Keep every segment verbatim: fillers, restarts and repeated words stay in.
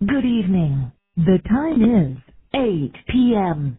Good evening. The time is eight p m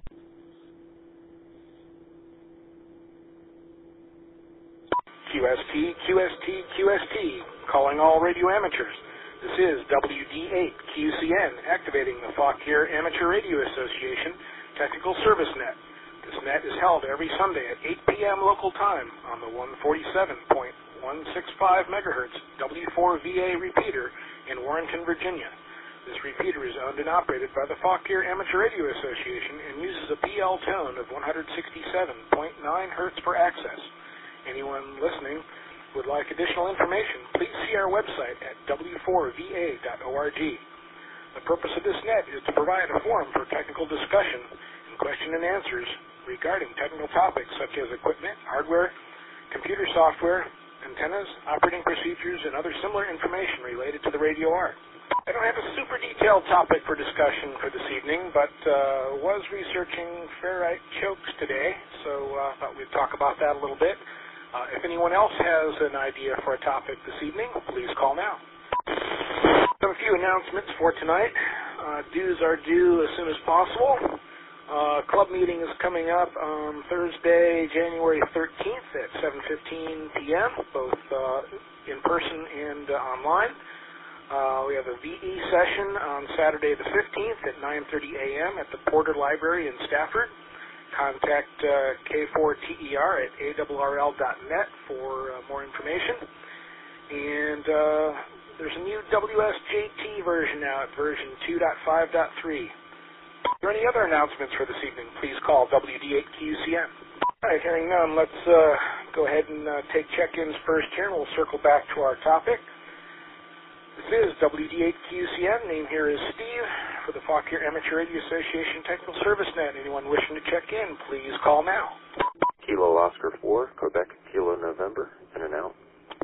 Q S T, Q S T, Q S T, calling all radio amateurs. This is W D eight Q C N, activating the Fauquier Amateur Radio Association Technical Service Net. This net is held every Sunday at eight p m local time on the one forty-seven point one six five megahertz W four V A repeater in Warrenton, Virginia. This repeater is owned and operated by the Fauquier Amateur Radio Association and uses a P L tone of one sixty-seven point nine hertz for access. Anyone listening would like additional information, please see our website at w four v a dot org. The purpose of this net is to provide a forum for technical discussion and question and answers regarding technical topics such as equipment, hardware, computer software, antennas, operating procedures, and other similar information related to the radio art. I don't have a super detailed topic for discussion for this evening, but uh, was researching ferrite chokes today, so I uh, thought we'd talk about that a little bit. Uh, if anyone else has an idea for a topic this evening, please call now. So a few announcements for tonight. Uh, dues are due as soon as possible. Uh, club meeting is coming up on Thursday, January thirteenth at seven fifteen p m, both uh, in person and uh, online. Uh, we have a V E session on Saturday the fifteenth at nine thirty a m at the Porter Library in Stafford. Contact uh, K four T E R at A R R L dot net for uh, more information. And uh, there's a new W S J T version out, version two point five point three. Are there any other announcements for this evening? Please call W D eight Q C N. All right, hearing none, let's uh, go ahead and uh, take check-ins first here, and we'll circle back to our topic. This is W D eight Q C N. Name here is Steve for the Fauquier Amateur Radio Association Technical Service Net. Anyone wishing to check in, please call now. Kilo Oscar four, Quebec, Kilo November, in and out.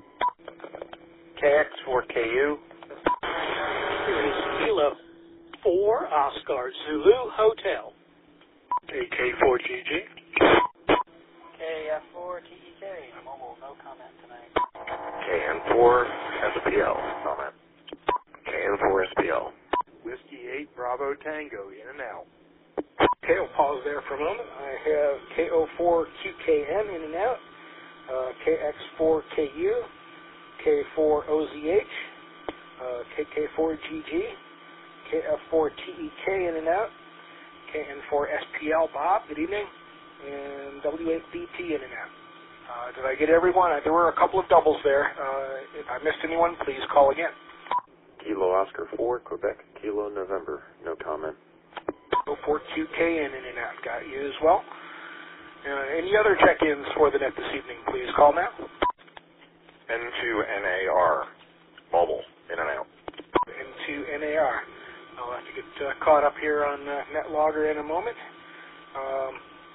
K X four K U. Here is Kilo four, Oscar Zulu Hotel. K K four G G. K F four T E K. Mobile, no comment tonight. K N four S P L, comment. K N four S P L. Whiskey eight, Bravo Tango, in and out. Okay, I'll pause there for a moment. I have K O four Q K M in and out, uh, K X four K U, K four O Z H, uh, K K four G G, K F four T E K in and out, K N four S P L, Bob, good evening, and W eight B T in and out. Uh, did I get everyone? There were a couple of doubles there. Uh, if I missed anyone, please call again. Kilo Oscar four, Quebec, Kilo November, no comment. K O four Q K in and out, got you as well. Uh, any other check-ins for the net this evening, please call now. N two N A R, mobile, in and out. N two N A R. I'll have to get uh, caught up here on uh, NetLogger in a moment. Um,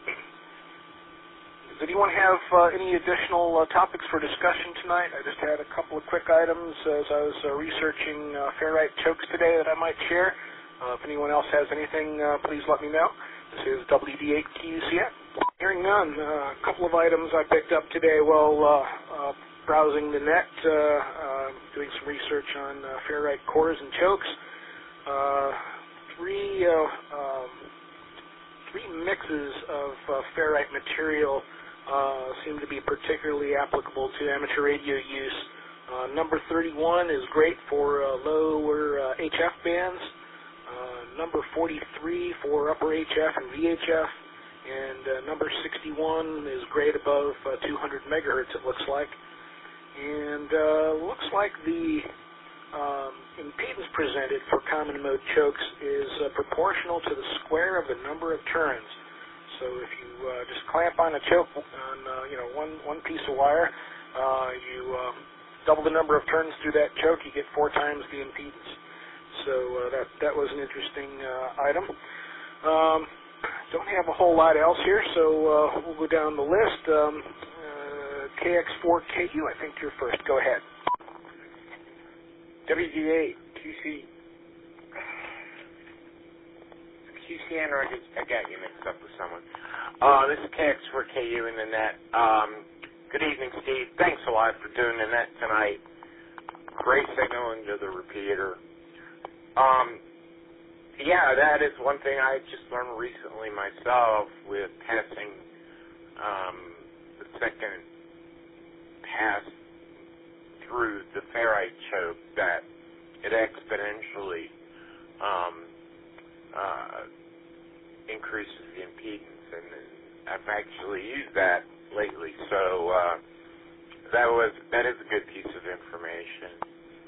does anyone have uh, any additional uh, topics for discussion tonight? I just had a couple of quick items as I was uh, researching uh, ferrite chokes today that I might share. Uh, if anyone else has anything, uh, please let me know. This is W D eight Q C N. Hearing none, uh, a couple of items I picked up today while uh, uh, browsing the net, uh, uh, doing some research on uh, ferrite cores and chokes. Uh, three, uh, um, three mixes of uh, ferrite material uh, seem to be particularly applicable to amateur radio use. Uh, number thirty-one is great for uh, lower uh, H F bands. Uh, number forty-three for upper H F and V H F. And uh, number sixty-one is great above uh, two hundred megahertz, it looks like. And uh, looks like the um, impedance presented for common mode chokes is uh, proportional to the square of the number of turns. So if you uh, just clamp on a choke on uh, you know one one piece of wire, uh, you um, double the number of turns through that choke, you get four times the impedance. So uh, that that was an interesting uh, item. Um, don't have a whole lot else here, so uh, we'll go down the list. Um, uh, K X four K U, I think you're first. Go ahead. W D eight Q C. Q C N, or I, just, I got you mixed up with someone. Uh, this is K X four K U in the net. Um, good evening, Steve. Thanks a lot for doing the net tonight. Great signal into the repeater. Um, yeah, that is one thing I just learned recently myself with passing um, the second pass through the ferrite choke, that it exponentially um, uh, increases the impedance, and I've actually used that lately. So uh, that was that is a good piece of information.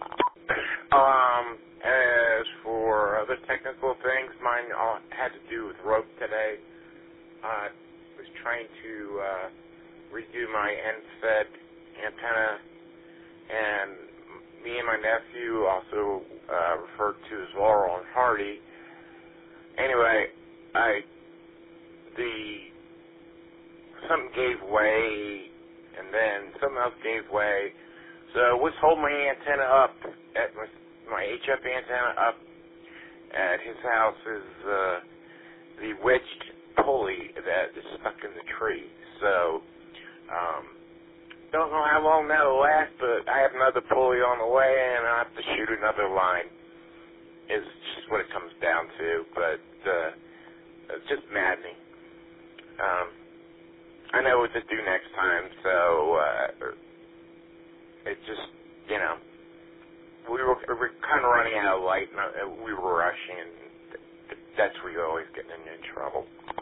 Um, as for other technical things, mine all had to do with rope today. I uh, was trying to uh, redo my end-fed antenna, and me and my nephew, also uh, referred to as Laurel and Hardy. Anyway, I the something gave way, and then something else gave way. So I was holding my antenna up, at my, my H F antenna up at his house is uh, the wedged pulley that is stuck in the tree. So, um, don't know how long that'll last, but I have another pulley on the way, and I have to shoot another line. Is just what it comes down to, but uh, it's just maddening. Um, I know what to do next time, so uh, it just, you know, we were, we were kind of running out of light, and we were rushing, and that's where you always get in trouble.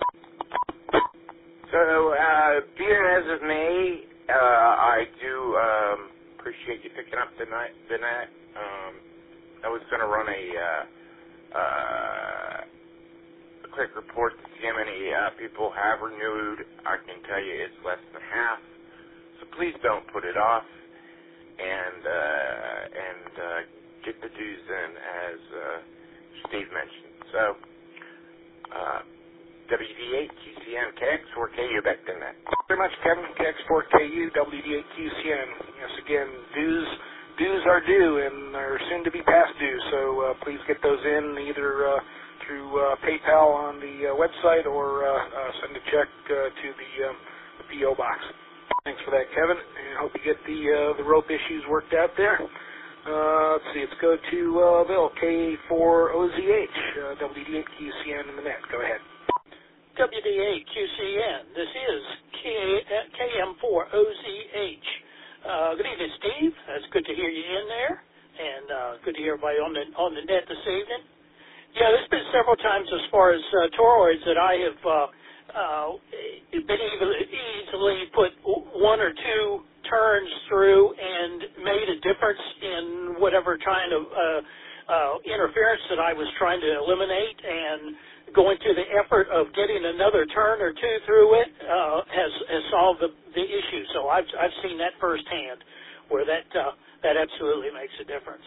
So, uh, be it as it may, uh, I do um, appreciate you picking up tonight. tonight. Um, I was going to run a, uh, uh, a quick report to see how many uh, people have renewed. I can tell you it's less than half, so please don't put it off. And uh, and uh, get the dues in, as uh, Steve mentioned. So, uh, W D eight Q C N K X four K U back in that. Very much, Kevin. K X four K U W D eight Q C N. Yes, again, dues dues are due and are soon to be past due. So uh, please get those in either uh, through uh, PayPal on the uh, website or uh, uh, send a check uh, to the, um, the P O box. Thanks for that, Kevin, and hope you get the uh, the rope issues worked out there. Uh, let's see, let's go to uh, Bill, K four O Z H, uh, W D eight Q C N in the net. Go ahead. W D eight Q C N, this is K M four O Z H. Uh, good evening, Steve. It's good to hear you in there, and uh, good to hear everybody on the, on the net this evening. Yeah, there's been several times as far as uh, toroids that I have uh, uh, been able to easily put one or two turns through and made a difference in whatever kind of uh, uh, interference that I was trying to eliminate, and going through the effort of getting another turn or two through it uh, has, has solved the, the issue. So I've, I've seen that firsthand, where that uh, that absolutely makes a difference.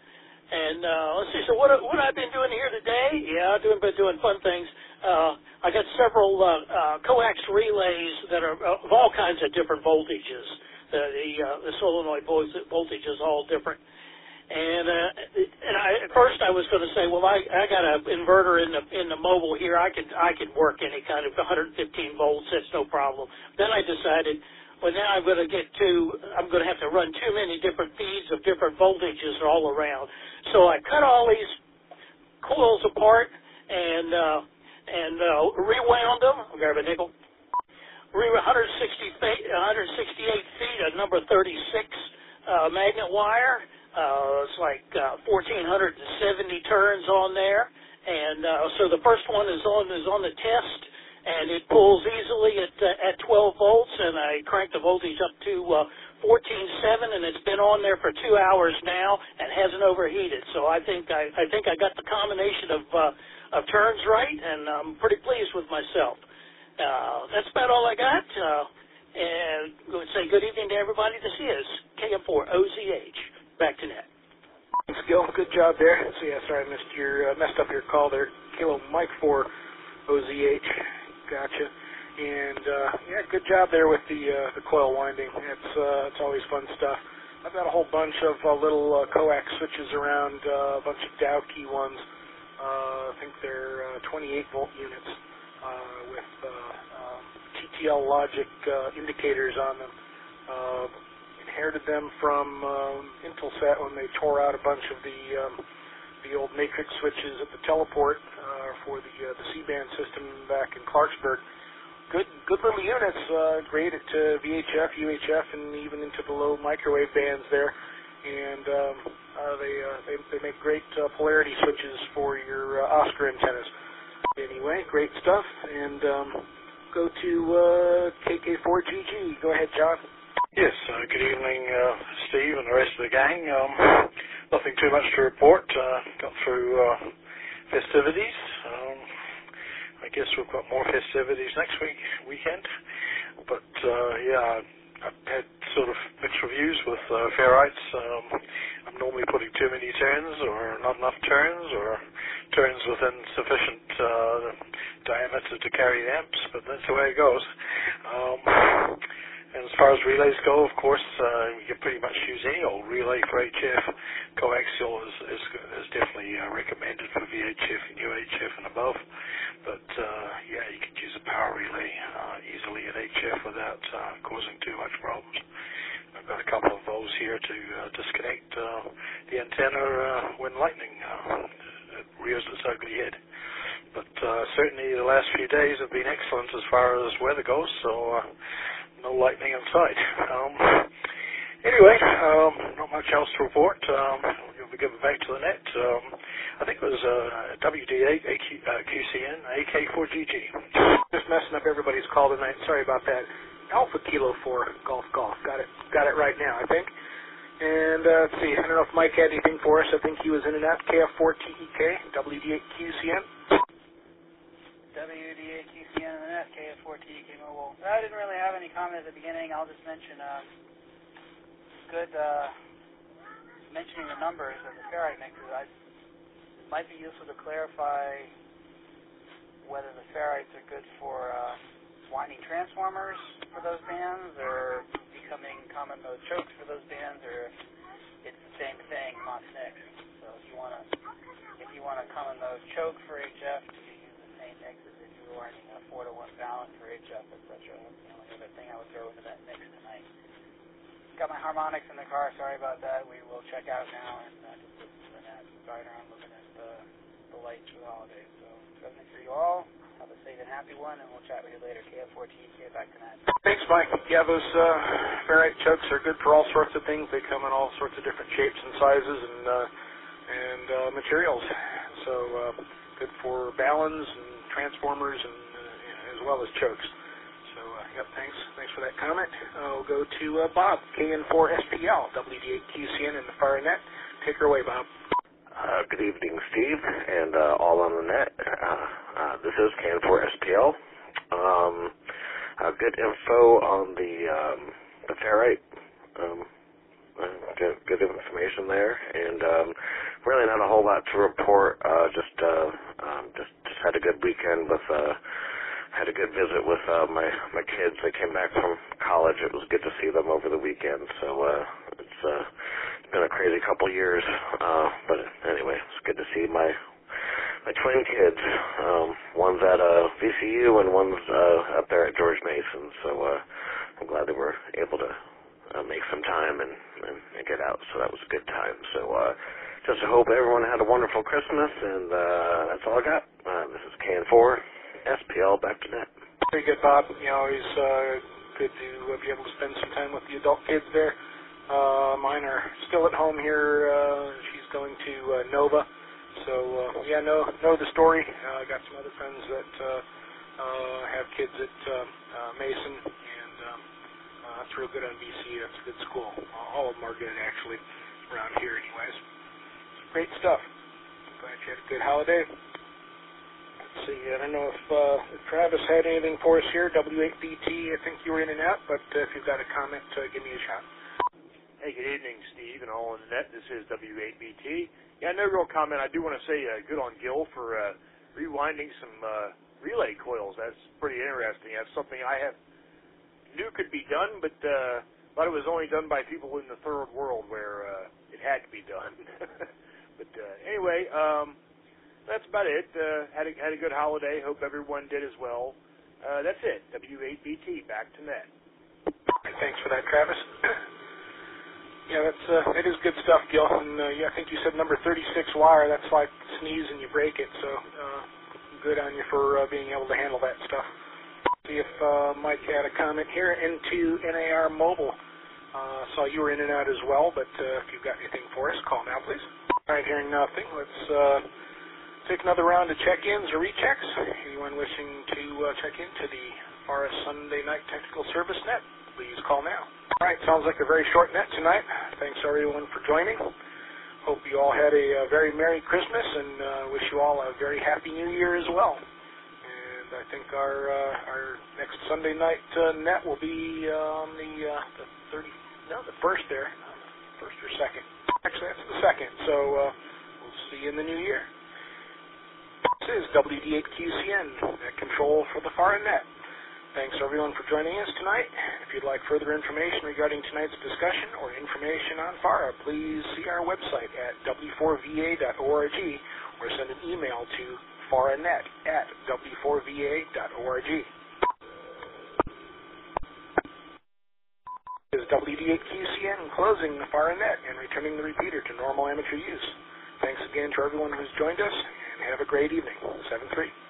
And uh, let's see, so what what I've been doing here today? Yeah, I've been doing fun things. Uh, I got several uh, uh, coax relays that are of all kinds of different voltages. The the, uh, the solenoid voltage is all different. And uh, and I, at first I was going to say, well, I I got an inverter in the in the mobile here. I could I could work any kind of one hundred fifteen volts. That's no problem. Then I decided, well, now I'm going to get to I'm going to have to run too many different feeds of different voltages all around. So I cut all these coils apart and uh, and uh, rewound them. I'll grab a nickel. Re one hundred sixty feet, one hundred sixty-eight feet of number thirty-six uh, magnet wire. Uh, it's like uh, one thousand four hundred seventy turns on there, and uh, so the first one is on is on the test, and it pulls easily at uh, at twelve volts, and I cranked the voltage up to uh, fourteen seven, and it's been on there for two hours now and hasn't overheated. So I think I, I think I got the combination of uh, of turns right, and I'm pretty pleased with myself. Uh, that's about all I got. Uh, and I would say good evening to everybody. This is K M four O Z H. Back to net. Thanks, Gil. Good job there. So yeah, sorry I missed your uh, messed up your call there. Kilo Mike for O Z H. Gotcha. And uh, yeah, good job there with the uh, the coil winding. It's uh, it's always fun stuff. I've got a whole bunch of uh, little uh, coax switches around, uh, a bunch of Dow key ones. Uh, I think they're uh, twenty-eight volt units uh, with uh, um, T T L logic uh, indicators on them. Uh, inherited them from um, Intelsat when they tore out a bunch of the um, the old matrix switches at the teleport uh, for the uh, the C-band system back in Clarksburg. Good, good little units, uh, great at uh, V H F, U H F, and even into the low microwave bands there. And um, uh, they, uh, they they make great uh, polarity switches for your uh, Oscar antennas. Anyway, great stuff. And um, go to uh, K K four G G. Go ahead, John. Yes. Uh, good evening, uh, Steve and the rest of the gang. Um, nothing too much to report. Uh, got through uh, festivities. Um, I guess we've got more festivities next week, weekend. But, uh, yeah, I've had sort of mixed reviews with uh, ferrites. Um, I'm normally putting too many turns or not enough turns or turns within sufficient uh, diameter to carry amps, but that's the way it goes. Um, and as far as relays go, of course, uh, you can pretty much use any old relay for H F. Coaxial is, is, is definitely uh, recommended for V H F and U H F and above. But, uh, yeah, you could use a power relay uh, easily at H F without uh, causing too much problems. I've got a couple of those here to uh, disconnect uh, the antenna uh, when lightning uh, it rears its ugly head. But uh, certainly the last few days have been excellent as far as weather goes, so uh, no lightning in sight. Um, anyway, um, not much else to report. Um, we'll be giving back to the net. Um, I think it was uh, W D eight A Q, uh, Q C N A K four G G. Just messing up everybody's call tonight. Sorry about that. Alpha Kilo four Golf Golf. Got it. Got it right now, I think. And uh, let's see. I don't know if Mike had anything for us. I think he was in and out. K F four T E K, W D eight Q C N. W D eight Q C N and the net, K F four T E K Mobile. I didn't really have any comment at the beginning. I'll just mention uh, good uh, mentioning the numbers of the ferrite mixes. I, it might be useful to clarify whether the ferrites are good for uh, winding transformers for those bands, or becoming common mode chokes for those bands, or it's the same thing, Mach six. So if you want to, if you want a common mode choke for H F, you can use the same mix as if you were winding a four to one balance for H F, et cetera. That's the only other thing I would throw into that mix tonight. Got my harmonics in the car. Sorry about that. We will check out now and uh, just listen to the net. Right around looking at the the lights for the holidays. So everything for you all. Have a safe and happy one, and we'll chat with you later. K F four T E K, back to net. Thanks, Mike. Yeah, those uh, ferrite chokes are good for all sorts of things. They come in all sorts of different shapes and sizes and uh, and uh, materials. So uh, good for balance and transformers and uh, as well as chokes. So uh, yep, thanks. Thanks for that comment. Uh, we'll go to uh, Bob, K N four S P L, W D eight Q C N in the FireNet. Take her away, Bob. Uh, good evening, Steve, and uh, all on the net. Uh, uh, this is K N four S P L. Um, uh, good info on the um, the ferrite. Um, uh, good, good information there, and um, really not a whole lot to report. Uh, just uh, um, just just had a good weekend with. Uh, had a good visit with uh, my my kids. They came back from college. It was good to see them over the weekend. So uh, it's. Uh, been a crazy couple years, uh, but anyway, it's good to see my my twin kids. Um, one's at uh, V C U and one's uh, up there at George Mason, so uh, I'm glad they were able to uh, make some time and, and, and get out, so that was a good time. So uh, just I hope everyone had a wonderful Christmas, and uh, that's all I got. Uh, this is K N four S P L, back to net. Very good, Bob. You know, always uh, good to uh, be able to spend some time with the adult kids there. Uh, mine are still at home here. Uh, she's going to uh, Nova. So, uh, yeah, know, know the story. I uh, got some other friends that uh, uh, have kids at uh, uh, Mason, and um, uh, that's real good on B C. That's a good school. Uh, all of them are good, actually, around here anyways. Great stuff. Glad you had a good holiday. Let's see. I don't know if, uh, if Travis had anything for us here. W eight B T, I think you were in and out, but uh, if you've got a comment, uh, give me a shot. Hey, good evening, Steve, and all on the net. This is W eight B T. Yeah, no real comment. I do want to say uh, good on Gil for uh, rewinding some uh, relay coils. That's pretty interesting. That's something I have knew could be done, but uh, thought it was only done by people in the third world where uh, it had to be done. But uh, anyway, um, that's about it. Uh, had a, had a good holiday. Hope everyone did as well. Uh, that's it. W eight B T, back to net. Thanks for that, Travis. Yeah, that's uh, it is good stuff, Gil. And uh, yeah, I think you said number thirty-six wire. That's like sneeze and you break it. So uh, good on you for uh, being able to handle that stuff. See if uh, Mike had a comment here into N A R Mobile. Uh, saw you were in and out as well, but uh, if you've got anything for us, call now, please. All right, hearing nothing, let's uh, take another round of check-ins or rechecks. Anyone wishing to uh, check into the Forest Sunday Night Technical Service net, please call now. All right, sounds like a very short net tonight. Thanks, everyone, for joining. Hope you all had a, a very Merry Christmas, and uh, wish you all a very Happy New Year as well. And I think our uh, our next Sunday night uh, net will be on um, the uh, the thirty, no, the first there, first or second. Actually, that's the second. So uh, we'll see you in the new year. This is W D eight Q C N, net control for the F A R net. Thanks, everyone, for joining us tonight. If you'd like further information regarding tonight's discussion or information on F A R, please see our website at w four v a dot org or send an email to faranet at w four v a dot org. This is W D eight Q C N closing the F A R net and returning the repeater to normal amateur use. Thanks again to everyone who's joined us, and have a great evening. seven three.